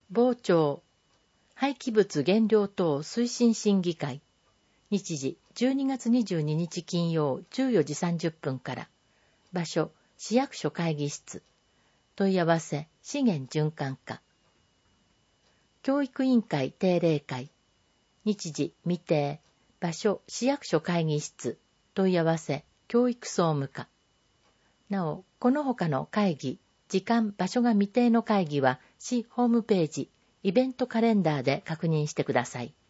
傍聴廃棄物減量等推進審議会、日時12月22日金曜14時30分から。場所市役所会議室。問い合わせ資源循環課。教育委員会定例会。日時未定。場所市役所会議室。問い合わせ教育総務課。なお、この他の会議、時間、場所が未定の会議は市ホームページ、イベントカレンダーで確認してください。